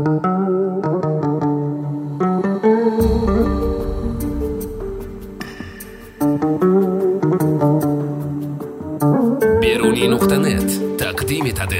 Beruniy.net taqdim etadi.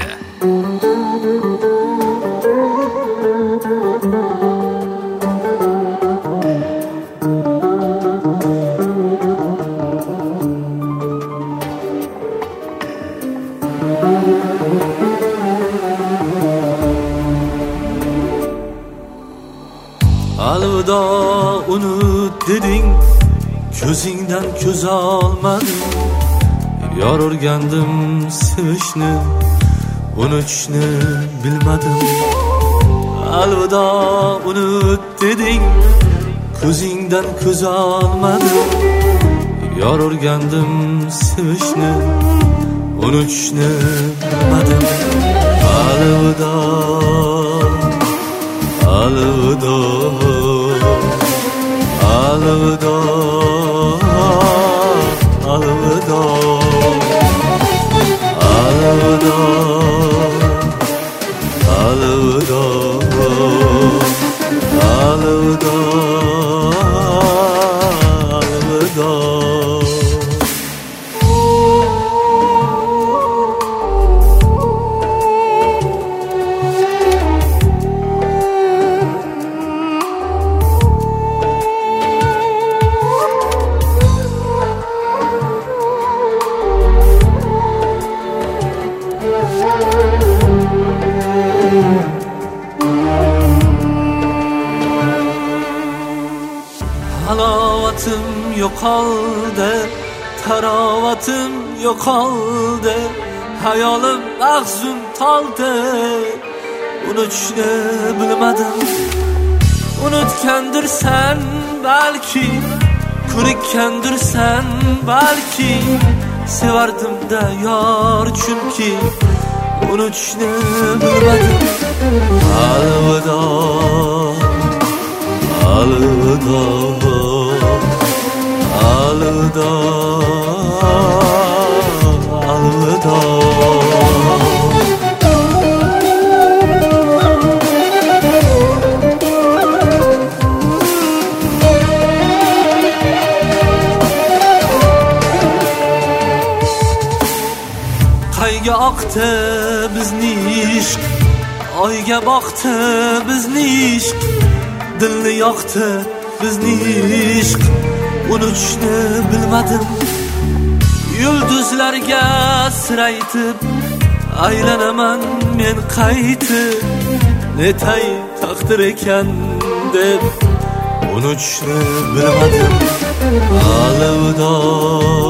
Alvida unut deding, ko'zingdan ko'z olmadim. Yor o'rgandim sevishni, unutishni bilmadim. Alvida unut deding, ko'zingdan ko'z olmadim. Yor o'rgandim sevishni, unutishni bilmadim. Alvida, alvida, alvida, alvida, alvida, alvida, alvida, alvida. Halovatim yo'qoldi, tarovatim yo'qoldi, hayolim mahzun toldi, unutishni bilmadim. Unutgandirsan balki, ko'nikkandirsan balki, sevardim-da yor chunki, unutishni bilmadim. Alvida, alvida, alvida, alvida. Qayga oqdi bizning ishq, oyga boqdi bizning ishq, dilni yoqdi bizning ishq, unutishni bilmadim. Yulduzlarga siraytib aylanaman men qaytib, netay taqdir ekan deb unutishni bilmadim. Alvida,